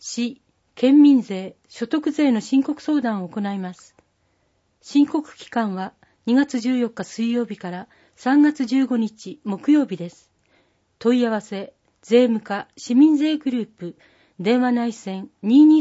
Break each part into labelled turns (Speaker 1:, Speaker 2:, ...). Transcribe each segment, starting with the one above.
Speaker 1: 市、県民税、所得税の申告相談を行います。申告期間は2月14日水曜日から3月15日木曜日です。問い合わせ、税務課市民税グループ、電話内線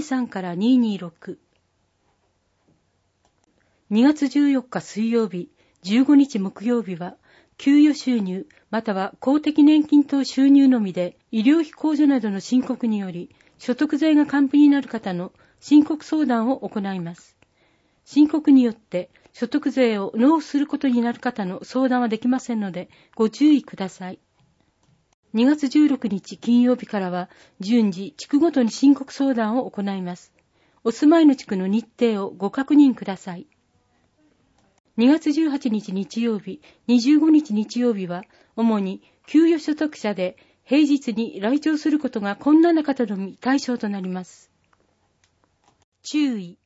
Speaker 1: 223-226。2月14日水曜日、15日木曜日は、給与収入または公的年金等収入のみで医療費控除などの申告により所得税が還付になる方の申告相談を行います。申告によって所得税を納付することになる方の相談はできませんのでご注意ください。2月16日金曜日からは順次地区ごとに申告相談を行います。お住まいの地区の日程をご確認ください。2月18日日曜日、25日日曜日は、主に給与所得者で平日に来庁することが困難な方のみ対象となります。注意。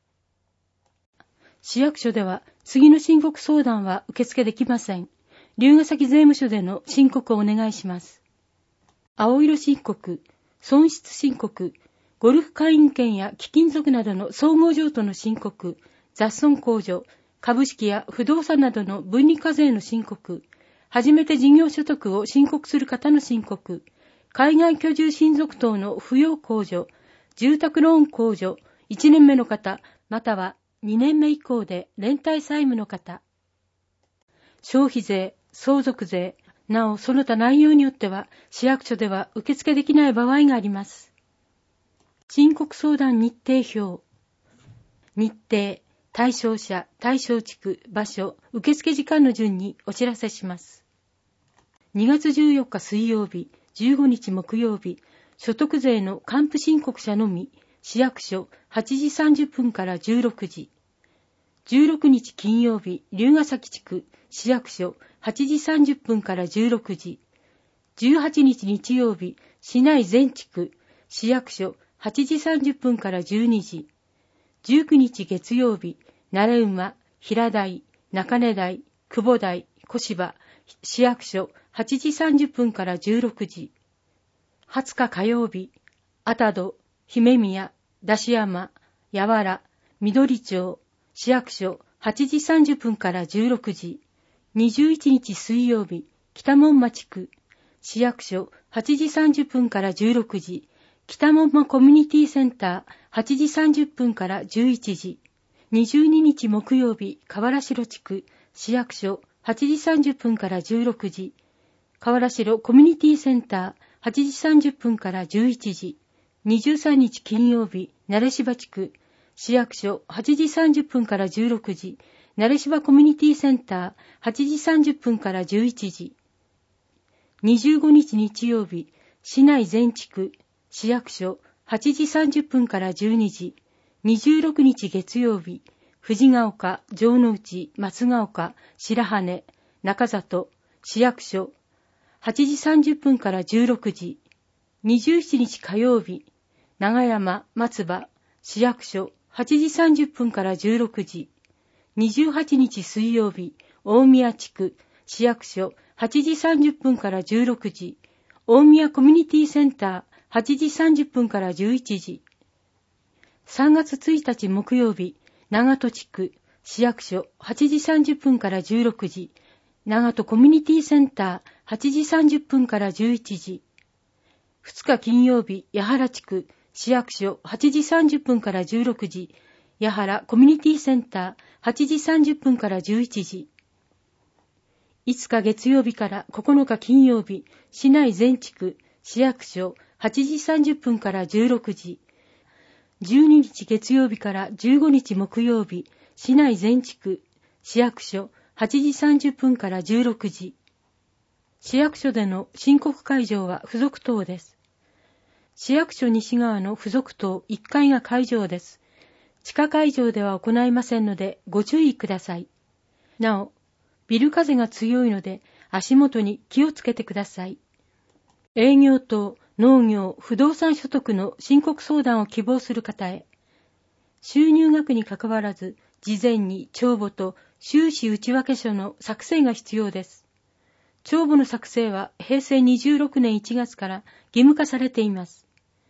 Speaker 1: 市役所では次の申告相談は受付できません。龍ケ崎税務署での申告をお願いします。青色申告、損失申告、ゴルフ会員権や貴金属などの総合譲渡の申告、雑損控除、株式や不動産などの分離課税の申告、初めて事業所得を申告する方の申告、海外居住親族等の扶養控除、住宅ローン控除、1年目の方、または2年目以降で連帯債務の方、消費税、相続税、なおその他内容によっては市役所では受付できない場合があります。申告相談日程表、日程、対象者、対象地区、場所、受付時間の順にお知らせします。2月14日水曜日、15日木曜日、所得税の還付申告者のみ、市役所8時30分から16時。16日金曜日、龍ケ崎地区、市役所8時30分から16時。18日日曜日、市内全地区、市役所8時30分から12時。19日月曜日、慣馬、平台、中根台、久保台、小芝、市役所8時30分から16時。20日火曜日、熱戸、姫宮、出し山、八原、緑町、市役所8時30分から16時。21日水曜日、北門町区、市役所8時30分から16時。北門間コミュニティセンター8時30分から11時。22日木曜日、河原城地区、市役所8時30分から16時。河原城コミュニティセンター8時30分から11時。23日金曜日、慣芝地区、市役所8時30分から16時。慣芝コミュニティセンター8時30分から11時。25日日曜日、市内全地区、市役所8時30分から12時。26日月曜日、藤ヶ丘、城之内、松ヶ丘、白羽、中里、市役所8時30分から16時。27日火曜日、長山、松葉、市役所8時30分から16時。28日水曜日、大宮地区、市役所8時30分から16時。大宮コミュニティセンター8時30分から11時。3月1日木曜日、長門地区、市役所8時30分から16時。長門コミュニティセンター8時30分から11時。2日金曜日、八原地区、市役所8時30分から16時。八原コミュニティセンター8時30分から11時。5日月曜日から9日金曜日、市内全地区、市役所8時30分から16時。12日月曜日から15日木曜日、市内全地区、市役所8時30分から16時。市役所での申告会場は付属棟です。市役所西側の付属棟1階が会場です。地下会場では行いませんのでご注意ください。なお、ビル風が強いので足元に気をつけてください。営業等、農業、不動産所得の申告相談を希望する方へ、収入額にかかわらず、事前に帳簿と収支内訳書の作成が必要です。帳簿の作成は平成26年1月から義務化されています。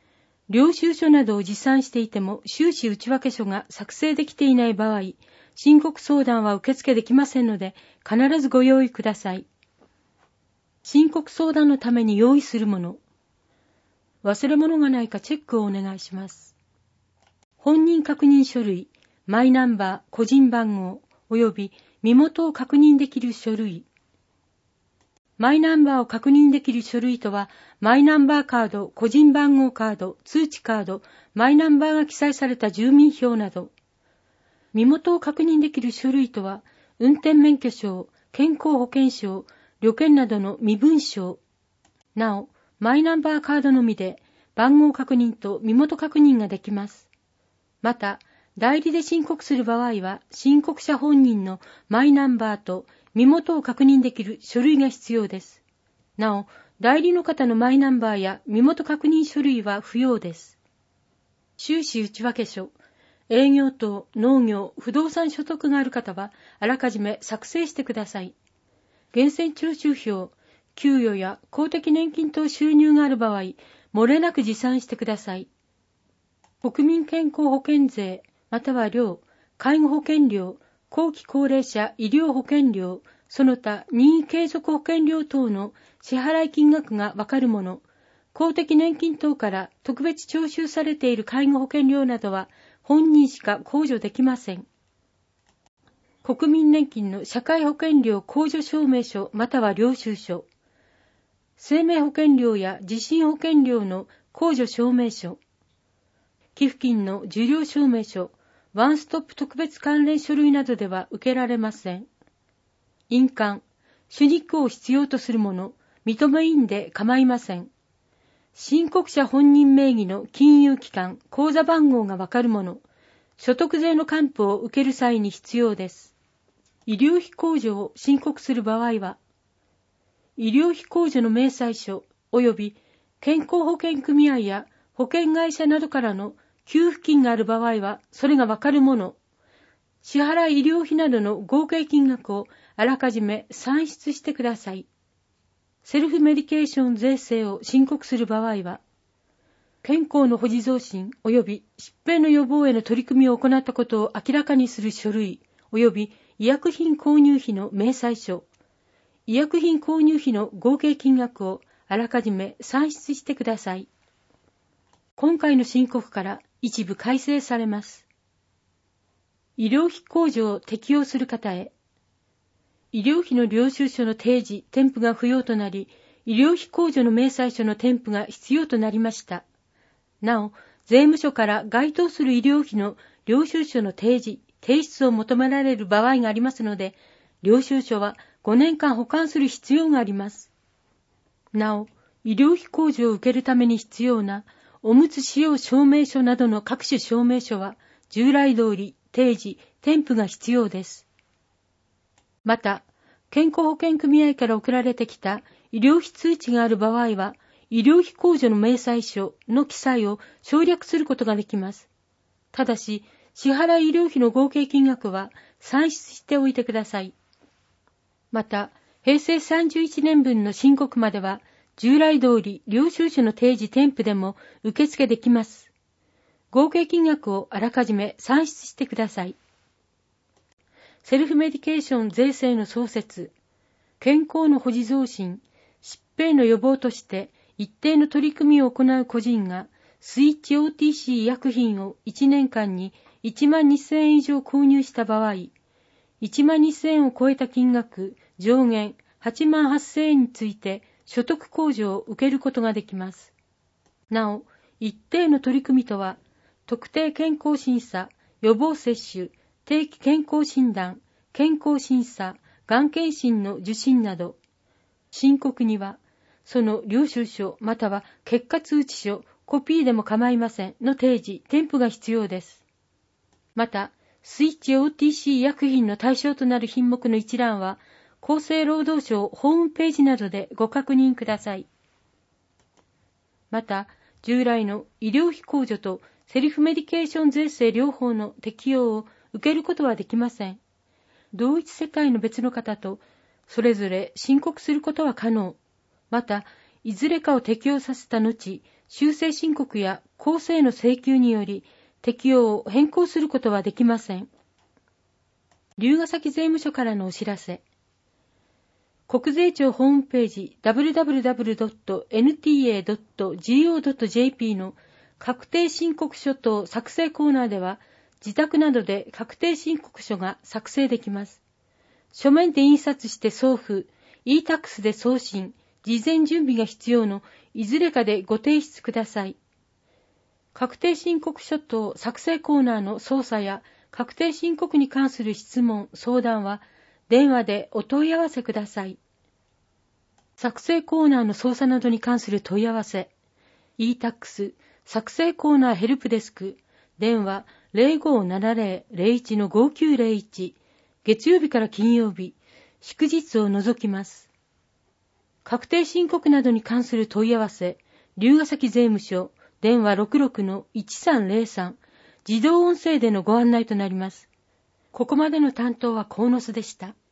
Speaker 1: 領収書などを持参していても収支内訳書が作成できていない場合、申告相談は受付できませんので、必ずご用意ください。申告相談のために用意するもの。忘れ物がないかチェックをお願いします。本人確認書類、マイナンバー、個人番号、及び身元を確認できる書類。マイナンバーを確認できる書類とは、マイナンバーカード、個人番号カード、通知カード、マイナンバーが記載された住民票など。身元を確認できる書類とは、運転免許証、健康保険証、旅券などの身分証。なお、マイナンバーカードのみで、番号確認と身元確認ができます。また、代理で申告する場合は、申告者本人のマイナンバーと身元を確認できる書類が必要です。なお、代理の方のマイナンバーや身元確認書類は不要です。収支内訳書、営業等、農業、不動産所得がある方は、あらかじめ作成してください。源泉徴収票、給与や公的年金等収入がある場合、漏れなく持参してください。国民健康保険税、または料、介護保険料、後期高齢者医療保険料、その他任意継続保険料等の支払い金額がわかるもの、公的年金等から特別徴収されている介護保険料などは本人しか控除できません。国民年金の社会保険料控除証明書または領収書、生命保険料や地震保険料の控除証明書、寄付金の受領証明書、ワンストップ特別関連書類などでは受けられません。印鑑、手肉を必要とするもの、認め印で構いません。申告者本人名義の金融機関、口座番号がわかるもの、所得税の還付を受ける際に必要です。医療費控除を申告する場合は、医療費控除の明細書及び健康保険組合や保険会社などからの給付金がある場合は、それがわかるもの、支払い医療費などの合計金額をあらかじめ算出してください。セルフメディケーション税制を申告する場合は、健康の保持増進及び疾病の予防への取り組みを行ったことを明らかにする書類及び医薬品購入費の明細書、医薬品購入費の合計金額をあらかじめ算出してください。今回の申告から一部改正されます。医療費控除を適用する方へ、医療費の領収書の提示・添付が不要となり、医療費控除の明細書の添付が必要となりました。なお、税務署から該当する医療費の領収書の提示・提出を求められる場合がありますので、領収書は5年間保管する必要があります。なお、医療費控除を受けるために必要なおむつ使用証明書などの各種証明書は、従来通り提示・添付が必要です。また、健康保険組合から送られてきた医療費通知がある場合は、医療費控除の明細書の記載を省略することができます。ただし、支払い医療費の合計金額は算出しておいてください。また、平成31年分の申告までは、従来通り領収書の提示添付でも受付できます。合計金額をあらかじめ算出してください。セルフメディケーション税制の創設、健康の保持増進、疾病の予防として一定の取り組みを行う個人がスイッチ OTC 医薬品を1年間に1万2000円以上購入した場合、1万2000円を超えた金額上限8万8000円について所得控除を受けることができます。なお、一定の取り組みとは、特定健康審査、予防接種、定期健康診断、健康審査、がん検診の受診など、申告には、その領収書または結果通知書、コピーでも構いませんの提示・添付が必要です。また、スイッチ OTC 医薬品の対象となる品目の一覧は、厚生労働省ホームページなどでご確認ください。また、従来の医療費控除とセルフメディケーション税制両方の適用を受けることはできません。同一世帯の別の方とそれぞれ申告することは可能。また、いずれかを適用させた後、 修正申告や公正の請求により適用を変更することはできません。龍ケ崎税務署からのお知らせ。国税庁ホームページ www.nta.go.jp の確定申告書等作成コーナーでは、自宅などで確定申告書が作成できます。書面で印刷して送付、e-tax で送信、事前準備が必要のいずれかでご提出ください。確定申告書等作成コーナーの操作や確定申告に関する質問、相談は電話でお問い合わせください。作成コーナーの操作などに関する問い合わせ、e-tax 作成コーナーヘルプデスク、電話 0570-01-5901、月曜日から金曜日、祝日を除きます。確定申告などに関する問い合わせ、龍ケ崎税務署、電話 66-1303、自動音声でのご案内となります。ここまでの担当は鴻巣でした。